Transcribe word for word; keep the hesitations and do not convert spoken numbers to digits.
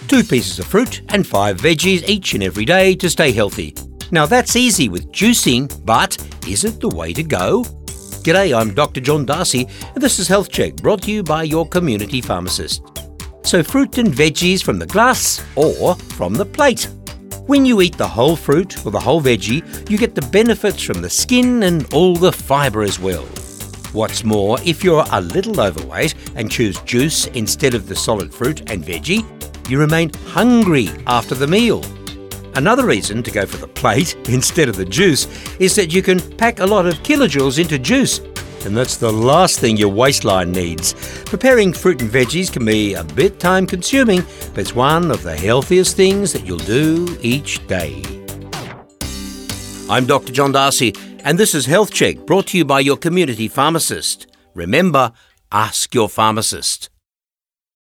Two pieces of fruit and five veggies each and every day to stay healthy. Now that's easy with juicing, but is it the way to go? G'day, I'm Doctor John Darcy, and this is Health Check, brought to you by your community pharmacist. So fruit and veggies from the glass or from the plate. When you eat the whole fruit or the whole veggie, you get the benefits from the skin and all the fibre as well. What's more, if you're a little overweight and choose juice instead of the solid fruit and veggie, you remain hungry after the meal. Another reason to go for the plate instead of the juice is that you can pack a lot of kilojoules into juice, and that's the last thing your waistline needs. Preparing fruit and veggies can be a bit time consuming, but it's one of the healthiest things that you'll do each day. I'm Doctor John Darcy, and this is Health Check, brought to you by your community pharmacist. Remember, ask your pharmacist.